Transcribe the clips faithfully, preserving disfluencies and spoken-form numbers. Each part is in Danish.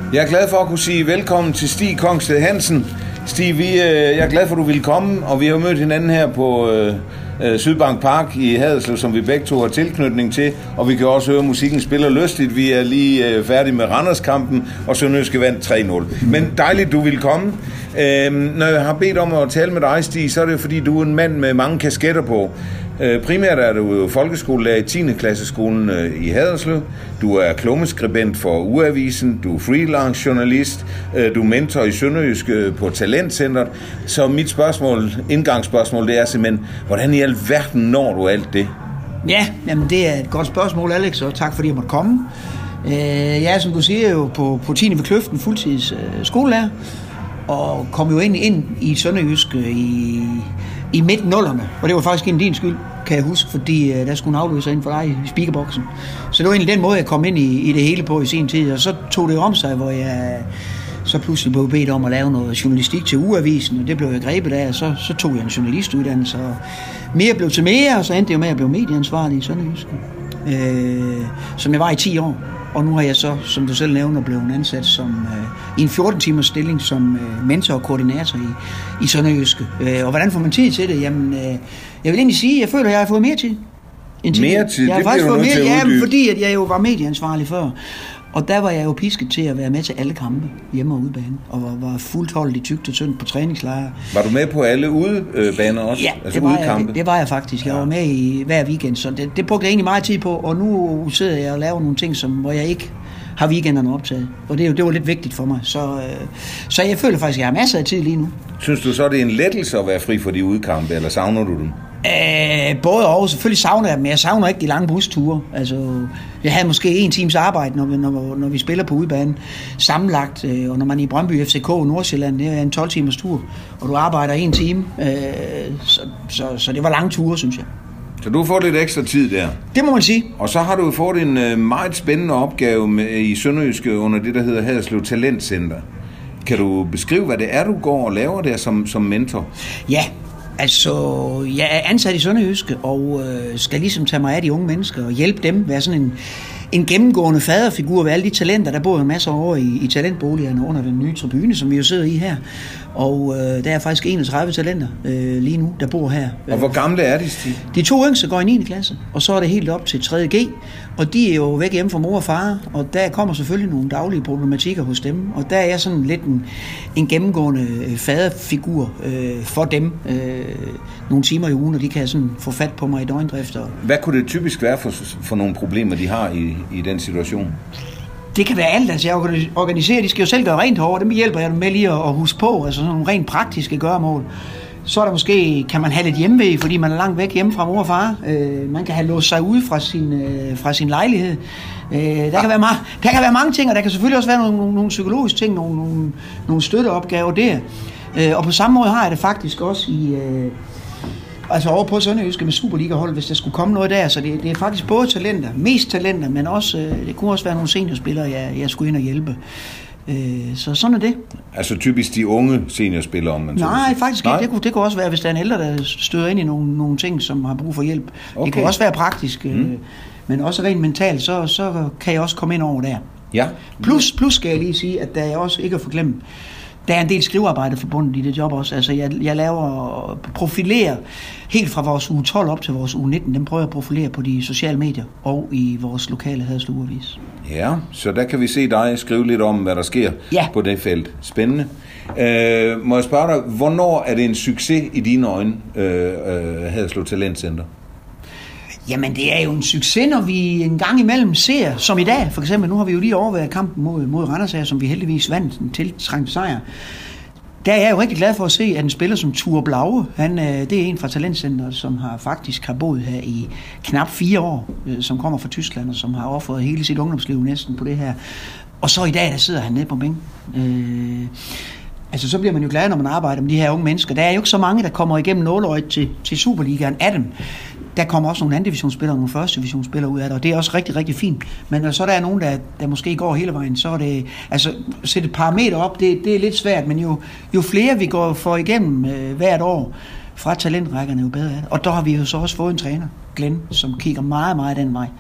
Jeg er glad for at kunne sige velkommen til Stig Kongsted Hansen. Stig, vi, jeg er glad for, at du ville komme, og vi har mødt hinanden her på øh, Sydbank Park i Haderslev, som vi begge to har tilknytning til, og vi kan også høre, at musikken spiller lystigt. Vi er lige øh, færdige med Randerskampen, og Sønderjyske vandt tre nul. Men dejligt, du vil komme. Øh, når jeg har bedt om at tale med dig, Stig, så er det fordi, du er en mand med mange kasketter på. Øh, primært er du jo folkeskolelærer i tiende klasseskolen øh, i Haderslev. Du er klummeskribent for Ugeavisen, du er freelance journalist, øh, du er mentor i Sønderjysk øh, på Talentcentret. Så mit spørgsmål, indgangsspørgsmål, det er simpelthen, hvordan i alverden når du alt det? Ja, jamen det er et godt spørgsmål, Alex, og tak fordi jeg måtte komme. Øh, jeg er, som du siger, jo på, på tiende ved Kløften fuldtids øh, skolelærer, og kom jo ind, ind i Sønderjysk øh, i... i midt-nullerne, og det var faktisk ikke din skyld, kan jeg huske, fordi uh, der skulle en afløser ind for dig i speakerboksen. Så det var egentlig den måde, jeg kom ind i, i det hele på i sin tid, og så tog det om sig, hvor jeg så pludselig blev bedt om at lave noget journalistik til Ugeavisen, og det blev jeg grebet af, og så, så tog jeg en journalistuddannelse, og mere blev til mere, og så endte det jo med at blive medieansvarlig i Sønderjysk, øh, som jeg var i ti år. Og nu har jeg så, som du selv nævner, blevet ansat som, øh, i en fjorten timers stilling som øh, mentor og koordinator i, i Sønderjyske. Øh, og hvordan får man tid til det? Jamen, øh, jeg vil egentlig sige, at jeg føler, at jeg har fået mere tid. Mere tid? Jeg har det faktisk fået mere tid, ja, fordi at jeg jo var medieansvarlig før. Og der var jeg jo pisket til at være med til alle kampe hjemme og udebane, og var, var fuldt holdt i tygt og tyndt på træningslejre. Var du med på alle udebaner også? Ja, altså det, var jeg, det, det var jeg faktisk. Jeg ja. var med i hver weekend, så det, det brugte jeg egentlig meget tid på, og nu sidder jeg og laver nogle ting, som, hvor jeg ikke har weekenderne optaget. Og det, er jo, det var lidt vigtigt for mig. Så, øh, så jeg føler faktisk, at jeg har masser af tid lige nu. Synes du så, det er en lettelse at være fri for de udekampe, eller savner du dem? Øh, både og. Selvfølgelig savner jeg dem, men jeg savner ikke de lange busture. Altså, jeg havde måske en times arbejde, når vi, når, når vi spiller på udebane sammenlagt, øh, og når man er i Brøndby F C K Nordsjælland, det er en tolv timers tur, og du arbejder en time. Øh, så, så, så det var lange ture, synes jeg. Så du har fået lidt ekstra tid der. Det må man sige. Og så har du fået en øh, meget spændende opgave med, i Sønderjyske under det, der hedder Haderslev Talentcenter. Kan du beskrive, hvad det er, du går og laver der som, som mentor? Ja, altså jeg er ansat i Sønderjyske og øh, skal ligesom tage mig af de unge mennesker og hjælpe dem, være sådan en, en gennemgående faderfigur ved alle de talenter, der bor en masse over i, i talentboligerne under den nye tribune, som vi jo sidder i her. Og øh, der er faktisk enogtredive talenter øh, lige nu, der bor her. Og hvor gamle er de, Stig? De to yngste går i niende klasse, og så er det helt op til tredje G, og de er jo væk hjemme fra mor og far, og der kommer selvfølgelig nogle daglige problematikker hos dem, og der er jeg sådan lidt en, en gennemgående øh, faderfigur øh, for dem øh, nogle timer i ugen, og de kan sådan få fat på mig i døgndrift. Hvad kunne det typisk være for, for nogle problemer, de har i, i den situation? Det kan være alt, altså jeg organiserer, de skal jo selv gøre rent herovre, dem hjælper jeg dem med lige at huske på, altså sådan nogle rent praktiske gøremål. Så er der måske, kan man have lidt hjemmevæg, fordi man er langt væk hjemme fra mor og far. Øh, man kan have låst sig ude fra sin, øh, fra sin lejlighed. Øh, der, kan være ma- der kan være mange ting, og der kan selvfølgelig også være nogle, nogle, nogle psykologiske ting, nogle, nogle, nogle støtteopgaver der. Øh, og på samme måde har jeg det faktisk også i... Øh, Altså over på Sønderjyske med Superliga-hold, hvis der skulle komme noget der. Så det, det er faktisk både talenter, mest talenter, men også, det kunne også være nogle seniorspillere, jeg, jeg skulle ind og hjælpe. Så sådan er det. Altså typisk de unge seniorspillere, om man så Nej, faktisk ikke. Det kunne, det kunne også være, hvis der er en ældre, der støder ind i nogle, nogle ting, som har brug for hjælp. Okay. Det kunne også være praktisk, mm. men også rent mentalt, så, så kan jeg også komme ind over der. Ja. Plus, plus skal jeg lige sige, at der er også ikke at forglemme, der er en del skrivearbejde forbundet i det job også. Altså jeg, jeg laver profilerer helt fra vores uge tolv op til vores uge nitten. Dem prøver jeg at profilere på de sociale medier og i vores lokale Haderslev Ugeavis. Ja, så der kan vi se dig skrive lidt om, hvad der sker ja. på det felt. Spændende. Øh, må jeg spørge dig, hvornår er det en succes i dine øjne, øh, øh, Haderslev Talentcenter? Jamen, det er jo en succes, når vi en gang imellem ser, som i dag, for eksempel, nu har vi jo lige overværet kampen mod, mod Randers her, som vi heldigvis vandt en tiltrængt sejr. Der er jeg jo rigtig glad for at se, at en spiller som Ture Blaue, han, det er en fra Talentcenteret, som har faktisk har boet her i knap fire år, som kommer fra Tyskland, og som har offret hele sit ungdomsliv næsten på det her. Og så i dag, der sidder han nede på bænken. Øh, altså, så bliver man jo glad, når man arbejder med de her unge mennesker. Der er jo ikke så mange, der kommer igennem nåleøjet til, til Superligaen af dem. Der kommer også nogle anden divisionsspillere og nogle første divisionsspillere ud af det, og det er også rigtig, rigtig fint. Men når så der er nogen, der, der måske går hele vejen, så er det, altså sætte et parameter op, det, det er lidt svært, men jo, jo flere vi går for igennem øh, hvert år fra talentrækkerne, jo bedre er det. Og der har vi jo så også fået en træner, Glenn, som kigger meget, meget den vej.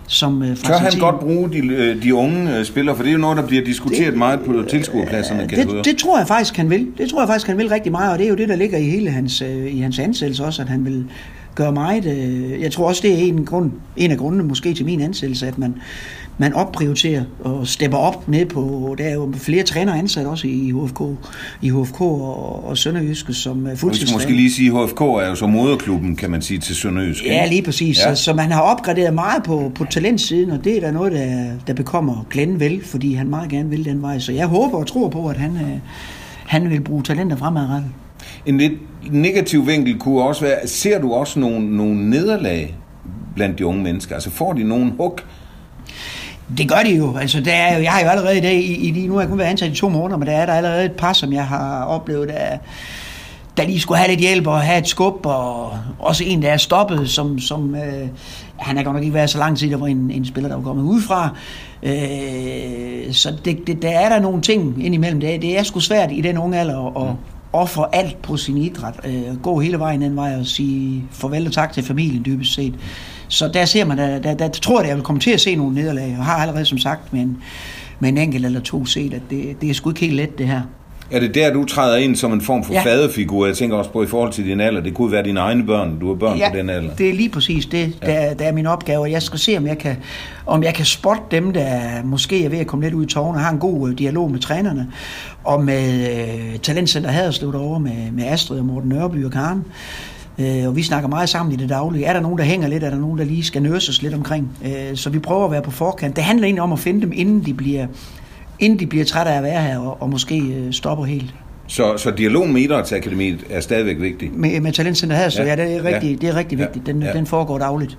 Som, øh, Tør han godt bruge de, de unge øh, spillere, for det er jo noget, der bliver diskuteret det, meget på tilskuerpladserne, kan det, jeg høre. Det tror jeg faktisk, han vil. Det tror jeg faktisk, han vil rigtig meget, og det er jo det, der ligger i hele hans, øh, i hans ansættelse også, at han vil gøre meget. Øh, jeg tror også, det er en, grund, en af grundene måske til min ansættelse, at man, man opprioriterer og stepper op ned på, der er jo flere trænere ansat også i H F K, i H F K og, og Sønderjyske som fuldtidstræner. Måske lige sige, at H F K er jo så moderklubben, kan man sige, til Sønderjyske. Ja, lige præcis. Ja. Så, så man har opgraderet meget på, på talentsiden, og det er da noget, der, der bekommer Glenn vel, fordi han meget gerne vil den vej. Så jeg håber og tror på, at han, han vil bruge talenter fremadrettet. En lidt negativ vinkel kunne også være, ser du også nogle, nogle nederlag blandt de unge mennesker? Altså får de nogle hug? Det gør de jo. Altså, der er jo, jeg har jo allerede i dag, i, i, nu har jeg kun været ansat i to måneder, men der er der allerede et par, som jeg har oplevet, der, der lige skulle have lidt hjælp og have et skub, og også en, der er stoppet, som, som øh, han har godt nok ikke været så lang tid, der var en, en spiller, der var kommet udefra. Øh, så det, det, der er der nogle ting indimellem. Det, det er sgu svært i den unge alder at ofre alt på sin idræt. Øh, gå hele vejen den vej og sige farvel og tak til familien dybest set. Så der ser man, der, der, der tror jeg, at jeg vil komme til at se nogle nederlag, og har allerede som sagt med en, med en enkelt eller to set, at det, det er sgu ikke helt let det her. Er det der, du træder ind som en form for ja. faderfigur? Jeg tænker også på i forhold til din alder. Det kunne være dine egne børn. Du er børn ja, på den alder. Det er lige præcis det, der, ja. der er min opgave. Jeg skal se, om jeg kan, om jeg kan spotte dem, der måske er ved at komme lidt ud i tårne, og har en god uh, dialog med trænerne, og med uh, Talentcenter Haderslev derovre, med, med Astrid og Morten Nørreby og Karen. Uh, og vi snakker meget sammen i det daglige. Er der nogen, der hænger lidt? Er der nogen, der lige skal nørses lidt omkring? Uh, så vi prøver at være på forkant. Det handler egentlig om at finde dem, inden de bliver... inden de bliver trætte af at være her, og, og måske øh, stopper helt. Så, så dialogen med Idrætsakademiet er stadigvæk vigtig? Med, med Talentcenter her, så ja, ja det er rigtig, ja. det er rigtig vigtigt. Den, ja. den foregår dagligt.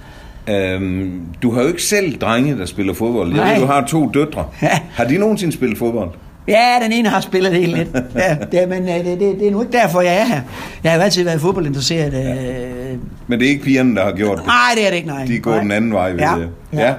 Øhm, du har jo ikke selv drenge, der spiller fodbold. Jeg ved, du har to døtre. Ja. Har de nogensinde spillet fodbold? Ja, den ene har spillet helt lidt. Ja, det, men det, det, det er nu ikke derfor, jeg er her. Jeg har jo altid været fodboldinteresseret. Ja. Øh... Men det er ikke pigerne, der har gjort det? Nej, det er det ikke, nej. De går nej. den anden vej ved ja. det. Ja.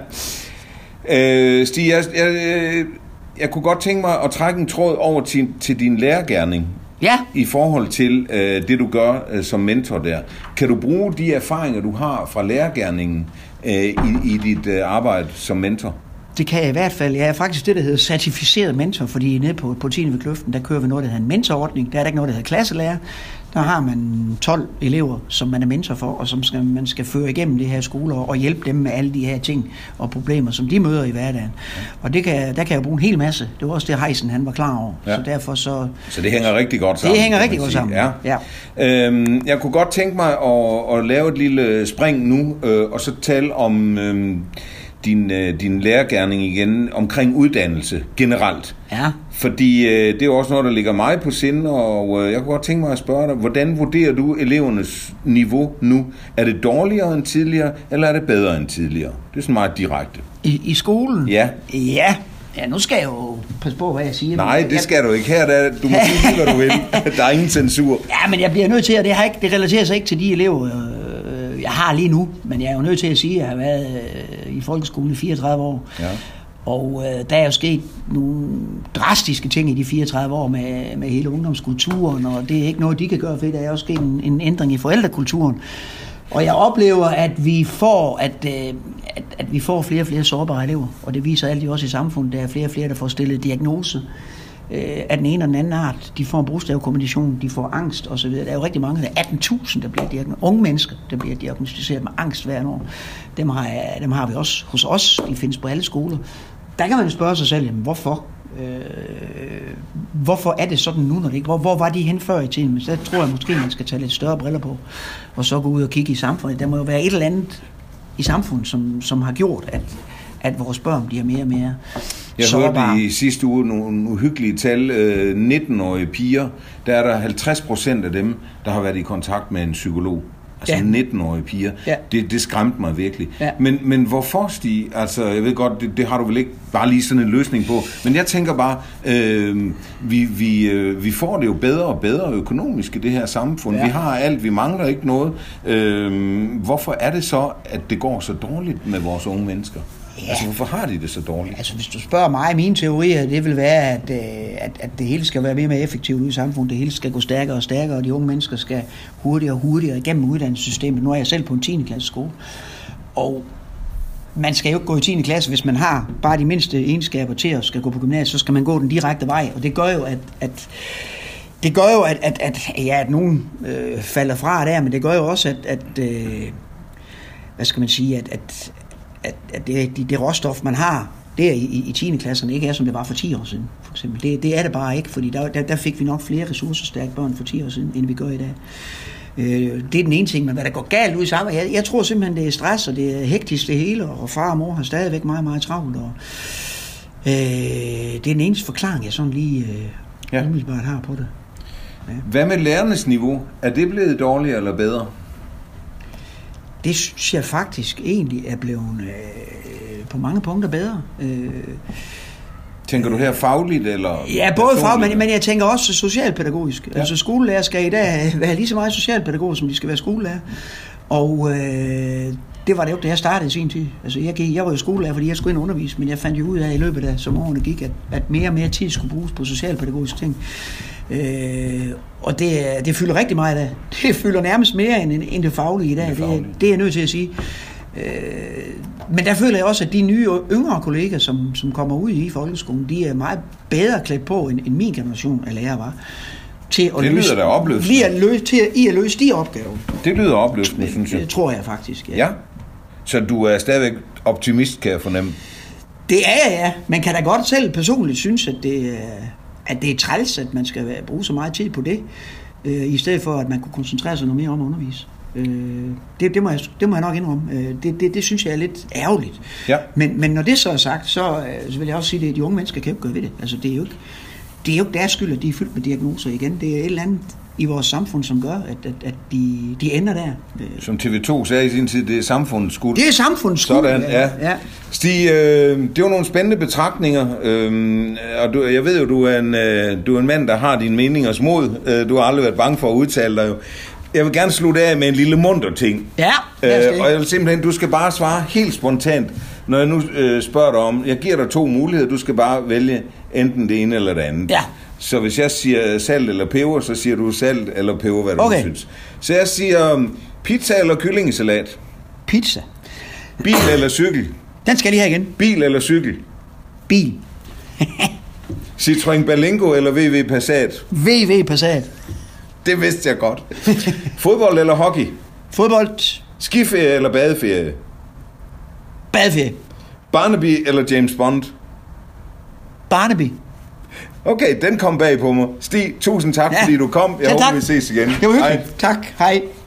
Ja. Øh, Stig, jeg... jeg Jeg kunne godt tænke mig at trække en tråd over til, til din lærergerning. Ja. I forhold til øh, det, du gør øh, som mentor der. Kan du bruge de erfaringer, du har fra lærergerningen øh, i, i dit øh, arbejde som mentor? Det kan jeg i hvert fald. Jeg er faktisk det, der hedder certificeret mentor, fordi nede på, på tiende ved Kløften, der kører vi noget, der hedder en mentorordning. Der er der ikke noget, der hedder klasselærer. Der har man tolv elever, som man er mentor for, og som skal, man skal føre igennem det her skole og hjælpe dem med alle de her ting og problemer, som de møder i hverdagen. Ja. Og det kan, der kan jeg bruge en hel masse. Det var også det, Heisen han var klar over. Ja. Så derfor så... Så det hænger rigtig godt sammen? Det hænger rigtig godt sammen, ja. ja. Øhm, jeg kunne godt tænke mig at, at lave et lille spring nu, øh, og så tale om... Øh, Din, øh, din lærergerning igen omkring uddannelse generelt. Ja. Fordi øh, det er også noget, der ligger mig på sinde, og øh, jeg kunne godt tænke mig at spørge dig, hvordan vurderer du elevernes niveau nu? Er det dårligere end tidligere, eller er det bedre end tidligere? Det er sådan meget direkte. I, i skolen? Ja. Ja. Ja, nu skal jeg jo passe på, hvad jeg siger. Nej, det skal jeg... du ikke. Her der, du må sige, hvad du vil. Der er ingen censur. Ja, men jeg bliver nødt til, at det, har ikke, det relaterer sig ikke til de elever, jeg har lige nu, men jeg er jo nødt til at sige, at jeg har været øh, i folkeskolen i fireogtredive år. Ja. Og øh, der er jo sket nogle drastiske ting i de fireogtredive år med, med hele ungdomskulturen, og det er ikke noget, de kan gøre, for der er også sket en, en ændring i forældrekulturen. Og jeg oplever, at vi får, at, øh, at, at vi får flere og flere sårbare elever, og det viser alt også i samfundet, der er flere og flere, der får stillet diagnose af den ene og den anden art. De får bogstavkombination, de får angst osv. Der er jo rigtig mange, der er atten tusind, der bliver diagnosticeret. Unge mennesker, der bliver diagnosticeret med angst hver år. Dem har, dem har vi også hos os. De findes på alle skoler. Der kan man jo spørge sig selv, jamen, hvorfor? Øh, hvorfor er det sådan nu, når det ikke? Hvor, hvor var de hen før i tiden? Men så tror jeg måske, man skal tage lidt større briller på, og så gå ud og kigge i samfundet. Der må jo være et eller andet i samfundet, som, som har gjort, at at vores børn bliver mere og mere Jeg sårbare. hørte i sidste uge nogle uhyggelige tal. nitten-årige piger, der er der halvtreds procent af dem, der har været i kontakt med en psykolog. Altså ja. nitten-årige piger. Ja. Det, det skræmte mig virkelig. Ja. Men, men hvorfor, Stig? Altså, jeg ved godt, det, det har du vel ikke bare lige sådan en løsning på. Men jeg tænker bare, øh, vi, vi, øh, vi får det jo bedre og bedre økonomisk i det her samfund. Ja. Vi har alt, vi mangler ikke noget. Øh, hvorfor er det så, at det går så dårligt med vores unge mennesker? Ja. Altså, hvorfor har de det så dårligt? Altså, hvis du spørger mig, mine teorier, det vil være, at, at, at det hele skal være mere og mere effektivt ude i samfundet. Det hele skal gå stærkere og stærkere, og de unge mennesker skal hurtigere og hurtigere igennem uddannelsessystemet. Nu er jeg selv på en tiende klasse skole. Og man skal jo ikke gå i tiende klasse, hvis man har bare de mindste egenskaber til at skal gå på gymnasiet, så skal man gå den direkte vej, og det gør jo, at, at det gør jo, at, at, at, ja, at nogen øh, falder fra der, men det gør jo også, at, at øh, hvad skal man sige, at, at, at, at det, det, det råstof, man har der i, i tiende klasserne, ikke er, som det var for ti år siden, for eksempel. Det, det er det bare ikke, fordi der, der, der fik vi nok flere ressourcestærke børn for ti år siden, end vi gør i dag. Øh, det er den ene ting, men hvad der går galt ud i sammen, jeg, jeg tror simpelthen, det er stress, og det er hektisk det hele, og far og mor har stadigvæk meget, meget travlt, og øh, det er den eneste forklaring, jeg sådan lige øh, ja. umiddelbart har på det. Ja. Hvad med lærernes niveau? Er det blevet dårligere eller bedre? Det synes jeg faktisk egentlig er blevet øh, på mange punkter bedre. Øh, Tænker du her fagligt eller? Ja, både fagligt, men, men jeg tænker også socialpædagogisk. Ja. Altså skolelærer skal i dag være lige så meget socialpædagog, som de skal være skolelærer. Og øh, det var det jo, da jeg startede i sin tid. Altså jeg, gik, jeg var jo skolelærer, fordi jeg skulle ind og undervise, men jeg fandt jo ud af i løbet af, som årene gik, at, at mere og mere tid skulle bruges på socialpædagogiske ting. Øh, og det, det fylder rigtig meget af. Det fylder nærmest mere end, end det faglige i dag. Det, det, det er jeg nødt til at sige. Øh, men der føler jeg også, at de nye yngre kolleger, som, som kommer ud i folkeskolen, de er meget bedre klædt på, end, end min generation af lærere var. Til at det løse, lyder da opløsende. At løse, til at, i at løse de opgaver. Det lyder opløsende, synes jeg. Det tror jeg faktisk, ja. Ja. Så du er stadigvæk optimist, kan jeg fornemme? Det er jeg, ja. Man kan da godt selv personligt synes, at det, at det er træls, at man skal bruge så meget tid på det, øh, i stedet for, at man kunne koncentrere sig noget mere om at undervise. Øh, det, det, må jeg, det må jeg nok indrømme. Øh, det, det, det synes jeg er lidt ærgerligt. Ja. Men, men når det så er sagt, så, øh, så vil jeg også sige, at de unge mennesker kan jo ikke gøre ved det. Altså, det er jo ikke, det er jo ikke deres skyld, at de er fyldt med diagnoser igen. Det er et eller andet i vores samfund, som gør, at, at, at de, de ender der. Som T V to sagde i sin tid, det er samfundets skyld. Det er samfundets skyld. Sådan, ja. ja. Stig, øh, det var nogle spændende betragtninger, øh, og du, jeg ved jo, du er, en, øh, du er en mand, der har dine meningers mod. Øh, du har aldrig været bange for at udtale dig jo. Jeg vil gerne slutte af med en lille munter ting. Ja, øh, og jeg vil simpelthen, du skal bare svare helt spontant, når jeg nu øh, spørger dig om, jeg giver dig to muligheder, du skal bare vælge enten det ene eller det andet. Ja. Så hvis jeg siger salt eller peber, så siger du salt eller peber, hvad du okay. synes. Så jeg siger pizza eller kyllingesalat? Pizza. Bil eller cykel? Den skal jeg lige have igen. Bil eller cykel? Bil. Citroën Berlingo eller V W Passat? V W Passat. Det vidste jeg godt. Fodbold eller hockey? Fodbold. Skiferie eller badeferie? Badeferie. Barnaby eller James Bond? Barnaby. Okay, den kom bag på mig. Stig, tusind tak, ja. fordi du kom. Jeg ja, håber, tak. vi ses igen. Det var hyggeligt. Tak. Hej.